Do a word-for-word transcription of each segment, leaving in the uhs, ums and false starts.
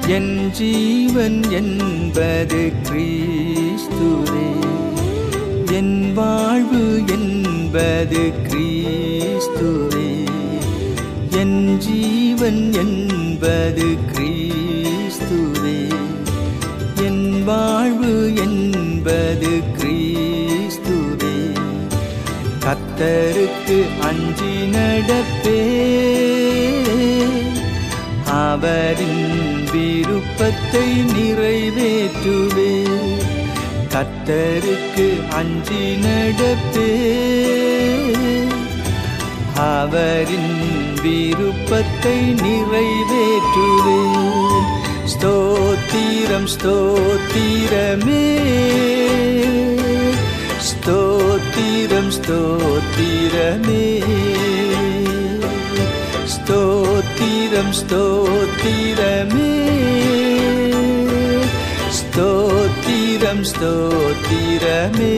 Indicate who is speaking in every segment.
Speaker 1: என் ஜீவன் என்பது கிறிஸ்துவே, என் வாழ்வு என்பது கிறிஸ்துவே, என் ஜீவன் என்பது கிறிஸ்துவே, என் வாழ்வு என்பது கிறிஸ்துவே. கர்த்தருக்கு அஞ்சி நடப்பே, அவரின் விருப்பத்தை நிறைவேற்றுவே. கர்த்தருக்கு அஞ்சி நடப்பே, அவரின் விருப்பத்தை நிறைவேற்றுவே. ஸ்தோத்திரம் ஸ்தோத்திரமே, ஸ்தோத்திரம் ஸ்தோத்திரமே, ஸ்தோத்திரம் ஸ்தோத்திரமே, ஸ்தோத்திரம் ஸ்தோத்திரமே.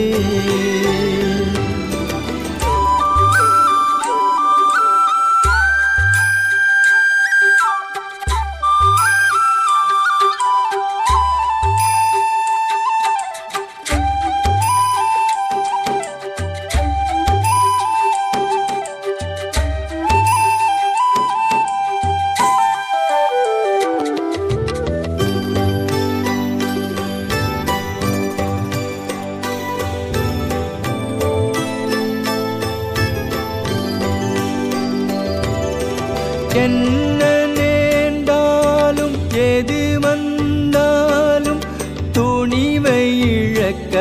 Speaker 1: என்ன நேர்ந்தாலும் எது வந்தாலும் துணிவை இழக்க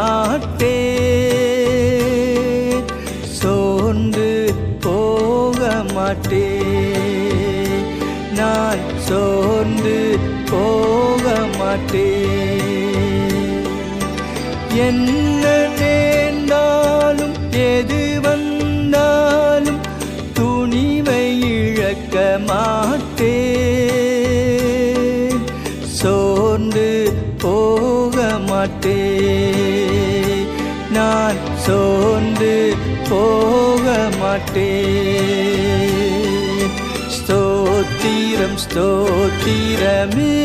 Speaker 1: மாட்டேன், சோர்ந்து போக மாட்டேன், நான் சோர்ந்து போக மாட்டேன். என்ன நேர்ந்தாலும் எது வந்தாலும் துணிவை இழக்க மாட்டேன், சோர்ந்து போக மாட்டேன், நான் சோர்ந்து போக மாட்டேன். ஸ்தோத்திரம் ஸ்தோத்திரமே,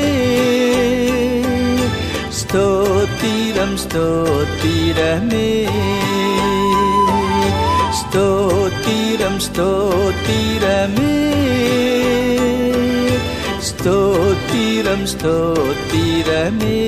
Speaker 1: ஸ்தோத்திரம் ஸ்தோத்திரமே, ஸ்தோத்திரம் ஸ்தோத்திரமே, ஸ்தோத்திரம் ஸ்தோத்திரமே.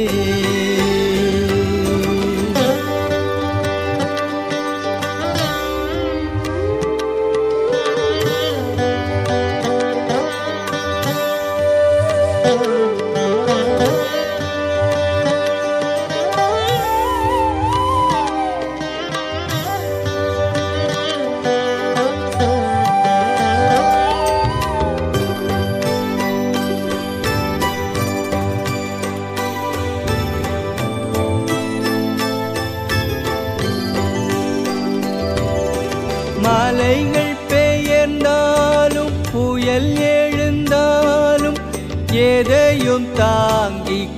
Speaker 1: மலைகள் பெயர்ந்தாலும் புயல் எழுந்தாலும் எதையும் தாங்கிக்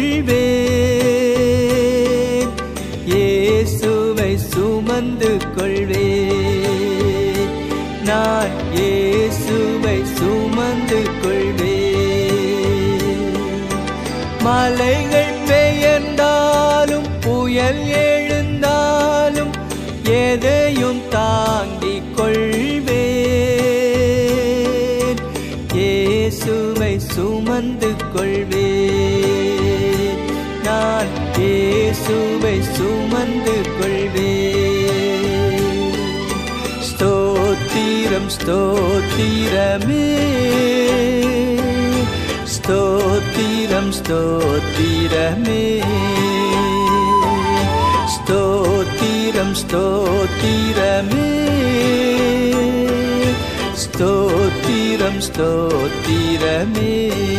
Speaker 1: கொள்வேன், இயேசுவை சுமந்து கொள்வேன், நான் இயேசுவை சுமந்து கொள்வேன். மலைகள் பெயர்ந்தாலும் புயல் எழுந்தாலும் எதையும் தாங்கிக் கொள்வேன், இயேசுவை சுமந்து கொள்வேன், நான் இயேசுவை சுமந்து கொள்வேன். ஸ்தோத்திரம் ஸ்தோத்திரமே, ஸ்தோத்திரம் ஸ்தோத்திரமே, ஸ்தோத்திரம் ஸ்தோத்திரமே, ஸ்தோத்திரம் ஸ்தோத்திரமே.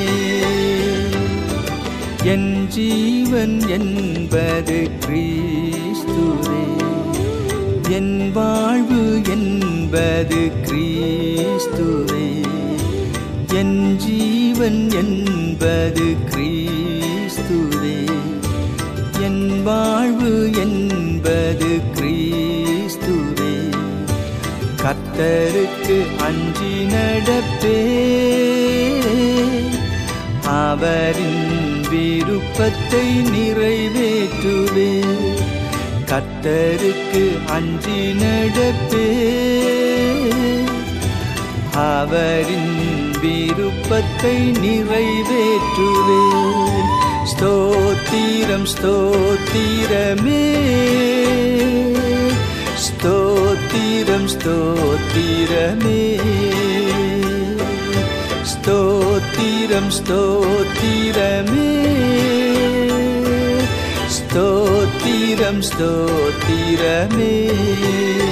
Speaker 1: என் ஜீவன் என்பது கிறிஸ்துவே, என் வாழ்வு என்பது கிறிஸ்துவே, என் ஜீவன் என்பது கிறிஸ்துவே, என் வாழ்வு என்பது கிறிஸ்துவே. கர்த்தருக்கு அஞ்சி நடப்பே, அவரின் விருப்பத்தை நிறைவேற்றுவே. கர்த்தருக்கு அஞ்சி நடப்பே, அவரின் விருப்பத்தை நிறைவேற்றுவேன். ஸ்தோத்திரம் ஸ்தோத்திரமே, ஸ்தோத்திரம் ஸ்தோத்திரமே, ஸ்தோத்திரம் ஸ்தோத்திரமே, ஸ்தோத்திரம் ஸ்தோத்திரமே.